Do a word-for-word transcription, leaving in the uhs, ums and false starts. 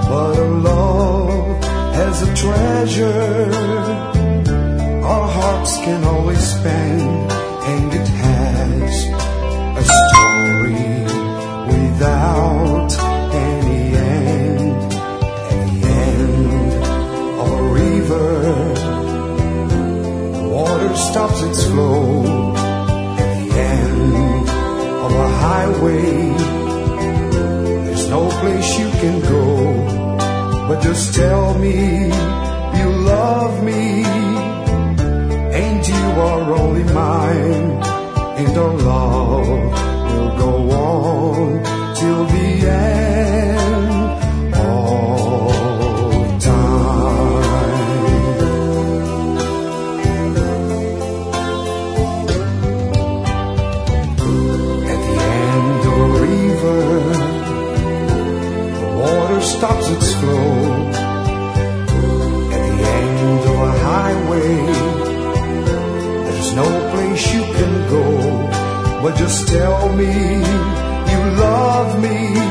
but a love has a treasure our hearts can always spend, and it has a story without any end. At the end of a river, the water stops its flow. At the end of a highway, there's no place you can go, but just tell me you love me, and you are only mine, and our love will go on till the end of time. At the end of a river, the water stops its flow. At the end of a highway, there's no place you can go, but just tell me you love me,